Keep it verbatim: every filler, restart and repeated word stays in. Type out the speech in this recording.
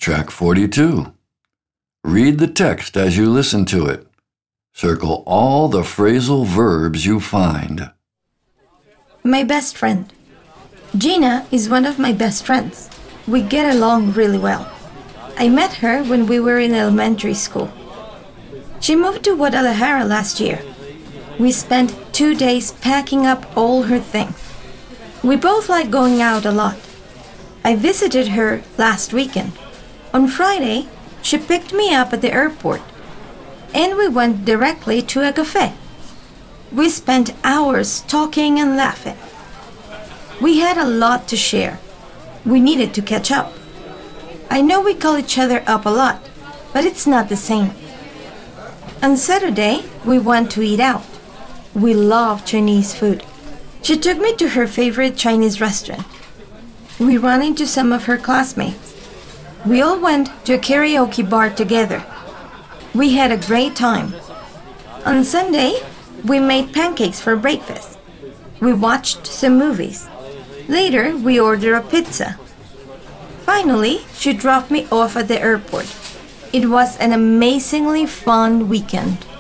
Track forty-two. Read the text as you listen to it. Circle all the phrasal verbs you find. My best friend. Gina is one of my best friends. We get along really well. I met her when we were in elementary school. She moved to Guadalajara last year. We spent two days packing up all her things. We both like going out a lot. I visited her last weekend. On Friday, she picked me up at the airport, and we went directly to a cafe. We spent hours talking and laughing. We had a lot to share. We needed to catch up. I know we call each other up a lot, but it's not the same. On Saturday, we went to eat out. We love Chinese food. She took me to her favorite Chinese restaurant. We ran into some of her classmates. We all went to a karaoke bar together. We had a great time. On Sunday, we made pancakes for breakfast. We watched some movies. Later, we ordered a pizza. Finally, she dropped me off at the airport. It was an amazingly fun weekend.